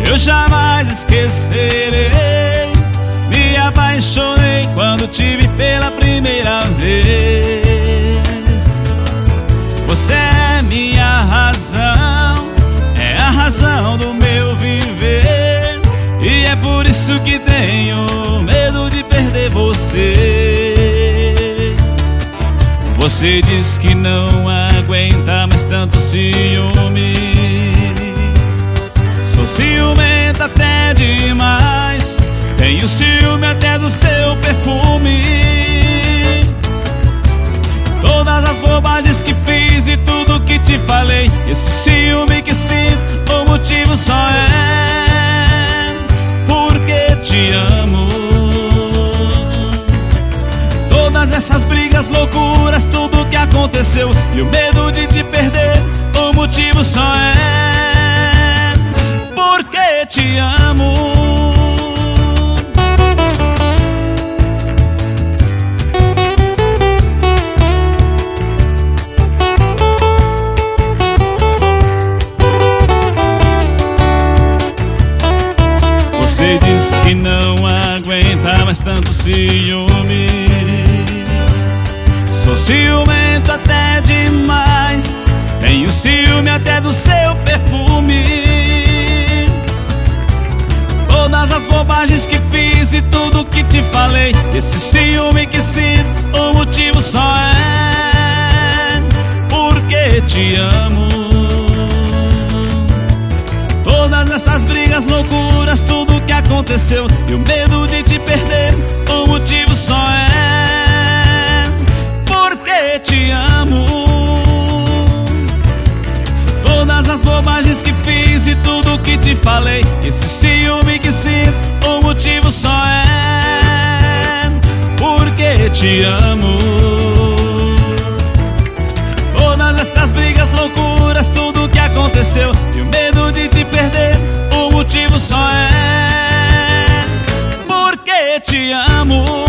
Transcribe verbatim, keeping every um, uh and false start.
eu jamais esquecerei. Me apaixonei quando te vi pela primeira vez. Você é minha razão, é a razão do meu viver, e é por isso que tenho medo de perder você. Você diz que não aguenta mais tanto ciúme. Sou ciumenta até demais, tenho ciúme até do seu perfume. Todas as bobagens que fiz e tudo que te falei, esse ciúme que sinto, o motivo só é porque te amo. Todas essas brigas, loucuras, tudo que aconteceu e o medo de te perder, o motivo só é porque te amo. Você diz que não aguenta mais tanto ciúme. Sou ciumento até demais, tenho ciúme até do seu perfume. Todas as bobagens que fiz e tudo que te falei, esse ciúme que sinto, o motivo só é porque te amo. Todas essas brigas, loucuras, tudo que aconteceu e o medo de te perder, o motivo só é porque te amo. Todas as bobagens que fiz e tudo que te falei, esse ciúme que sinto, o motivo só é porque te amo. Todas essas brigas, loucuras, tudo que aconteceu e o medo de te perder, o motivo só é porque te amo.